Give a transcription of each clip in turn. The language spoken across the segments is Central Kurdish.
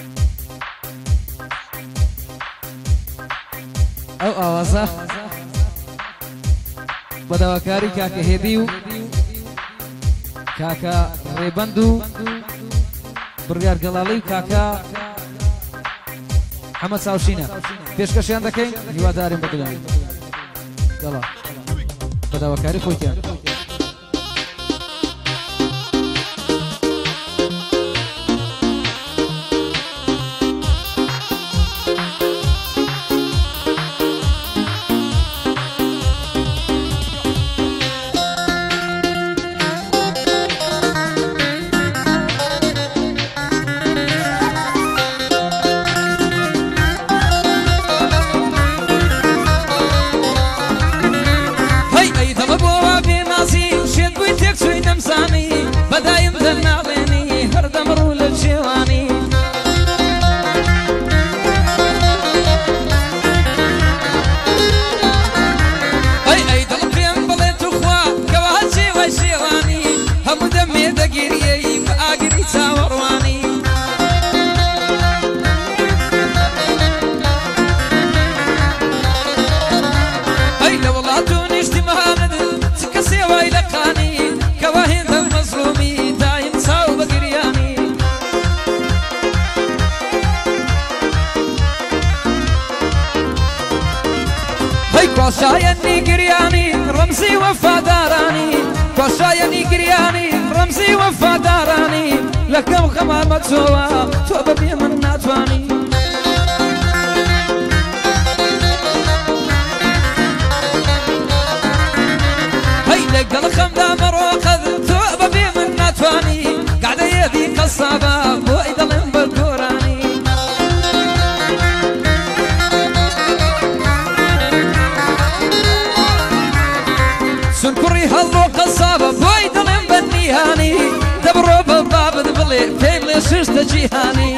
او اوازه بدواکاری کاکا هدیو کاکا ریبندو بڕیار گەڵاڵی و کاکا حەمەد چاوشینە پێشکەشیان دەکەین هیوادارین بەدڵیان گەڵا بەداواکاری خۆیتیان بدايم ذنابيني هردم رول الجواني اي دلقيم بليت اخوا كواهجي وشيواني هم دمي دقيري فاقري تاورواني اي لو والله توني اجتماعنا تكسي ويلقاني كواهن مظلومي دايم صاوب قرياني هاي كوشايني قرياني رمزي وفاداراني كوشايني قرياني رمزي وفاداراني لكم خمامة سوا توب بيمن ناتواني هاي لقل خمدا مروخذ قاعدة يدي قصابة بويد الانبا القراني سنكري هالو قصابة بويد الانبا النيهاني دبرو بالباب دبلي فين لي ششت جيهاني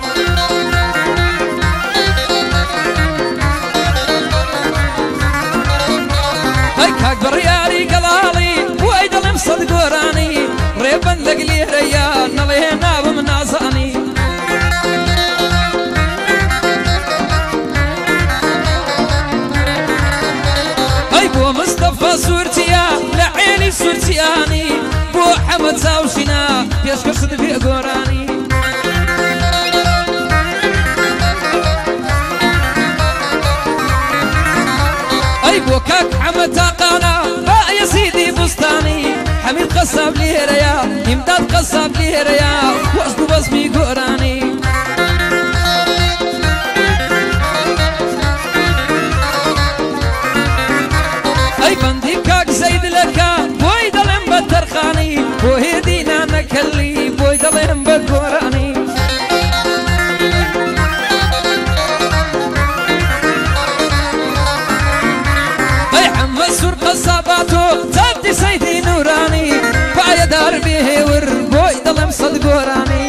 هيك اكبر ياري قلالي بويد الانبا القراني ريبن لقلي ريان نلينا بمنازاني هاي بو مصطفى صورتيا لعيني صورتياني بو حمد زاوشنا بيشكر في قراني هاي بو كاك حمد تاقانا با يا سيدي بستاني حميد قصاب لي ريا امداد قصاب لي ريا واسدو بصمي قراني اي بندي كاك زيد لكا بويد الانبا الترخاني وهدينا نكلي بويد الانبا القراني اي حمد سور قصاباتو تبدي سيدي نوراني بايا دار بيه ور بويد الامصد قراني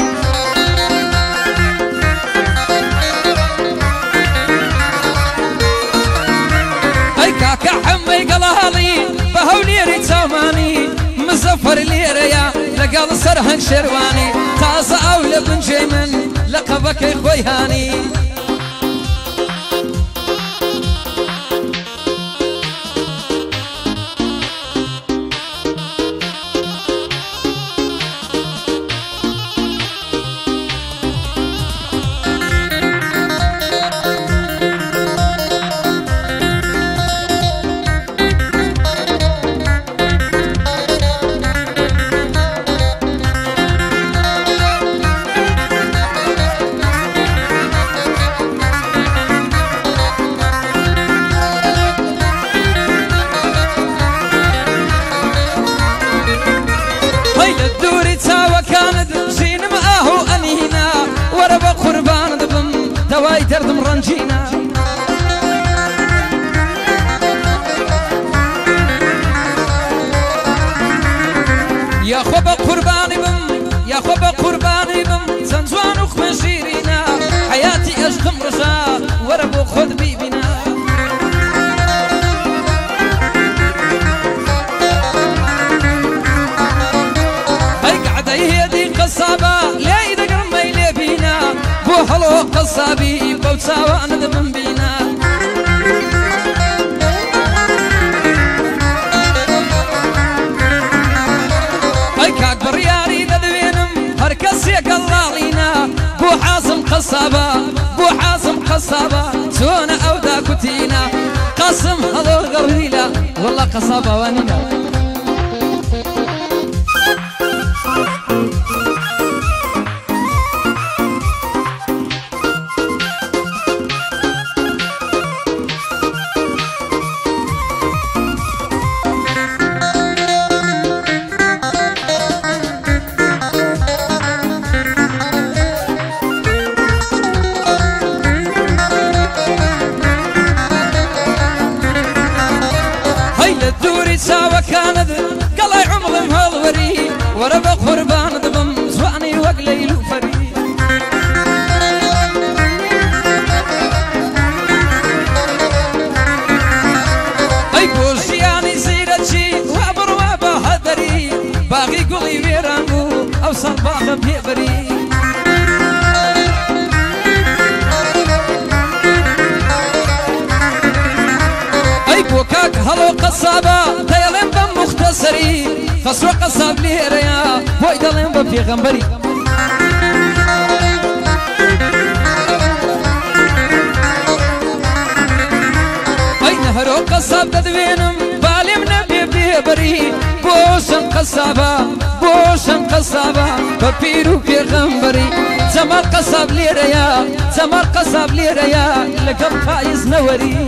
اي كاكا حمي قلالي بهولي ريت ساماني مزفر لي ريا لقال سرهن شرواني تازا اولى بن جيمن لقبك اخوي هاني دواي دردم رنجينا يا خوب قرباني بم يا خوب قرباني بم زنزوان وخمشيرينا حياتي اشقم رجاء وربو خذ بيبنا هاي قعدة يهدي قصابة لا يدقر ما يلبينا بو قصابي بوتا وانا دبن بينا اي كاك برياري ددوينم هركسي قلالينا بو حازم قصابة بو حازم قصابة سونا او دا كتينا قاسم هذو الغريلة والله قصابة وانينا ساوى كانت قلعي عمرهم هالوري وربا قربان دبم زواني وقلي لوفري اي بوشياني سيرتشي وابر وابا هدري باغي قولي بيرانو او صرباغ بيبري اي بوكاك هلو قصابة تيلين بم مختصري فسوى قصاب ليريا بويدلين بفي غنبري اي نهرو قصاب تدوينم بالي من بيبري بوشن قصابة بوشن قصابة بفيرو في غنبري زمر قصاب ليريا زمر قصاب ليريا لقب فايز نوري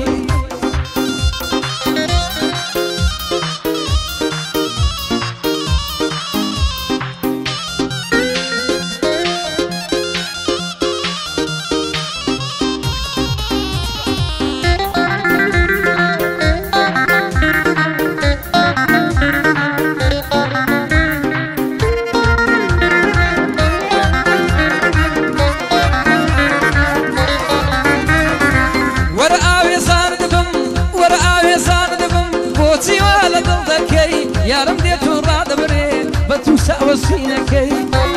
يا رب ديتو راد بري بتوسع وسينكي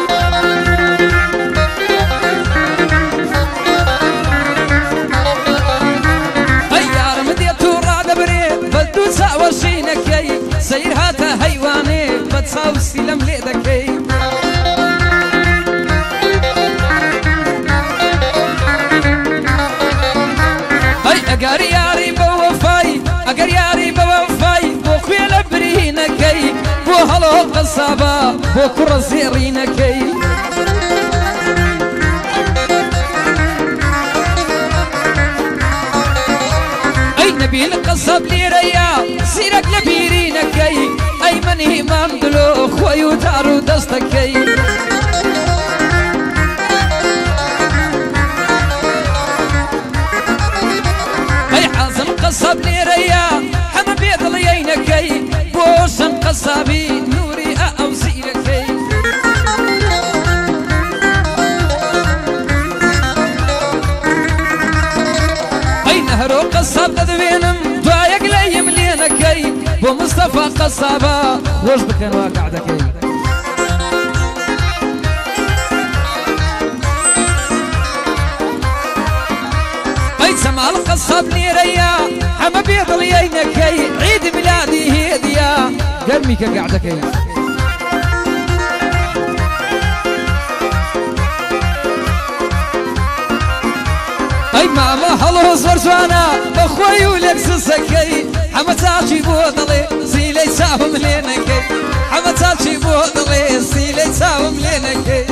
يا رب ديتو راد بري بتوسع وسينكي سير هاتا هيواني بتساوسي لمليدكي اقاري ياري بوفاي اقاري ياري بوفاي بوخي لبرينكي بو هلو القصابة بو كرزيرينكي اي نبي القصاب ليريا سيرك لبيرينكي اي مني مامدلو خويو دارو دستكي قصاب ليريا حما بيض ليينكي بوشن قصابي نوري او سيركي اي نهرو قصاب تدوينم دوايق لي ملينكي بو مصطفى قصابة وش بكن واقعدكي سمع القصاب ليريا حما بيض ليينكي عيد ميلادي هدية قرميك قعدكي اي ماما هلو زرزوانا اخوي ولك سسكي حما تاجي بوضلي سيلي ساهم لينكي حما تاجي بوضلي سيلي ساهم لينكي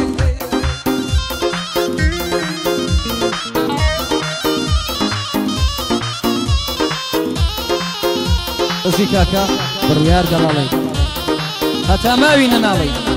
وشي كاكا بريار قلالي حتى ما وين نالي